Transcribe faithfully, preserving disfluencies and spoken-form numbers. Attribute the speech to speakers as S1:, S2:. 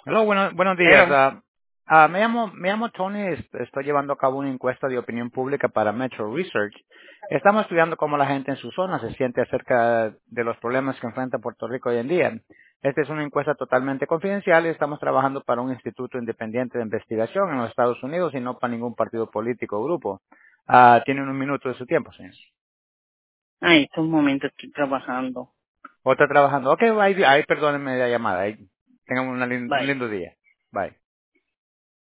S1: Hola, bueno- buenos días.
S2: Pero,
S1: Ah, ah, me llamo, me llamo Tony. est- Estoy llevando a cabo una encuesta de opinión pública para Metro Research. Estamos estudiando cómo la gente en su zona se siente acerca de los problemas que enfrenta Puerto Rico hoy en día. Esta es una encuesta totalmente confidencial y estamos trabajando para un instituto independiente de investigación en los Estados Unidos y no para ningún partido político o grupo. Ah, tienen un minuto de su tiempo, señor.
S2: ay, estos momentos estoy trabajando.
S1: ¿O está trabajando? Ok, ahí, ahí perdónenme la llamada. Ahí, tengan una lin- un
S2: Bye.
S1: lindo día. Bye.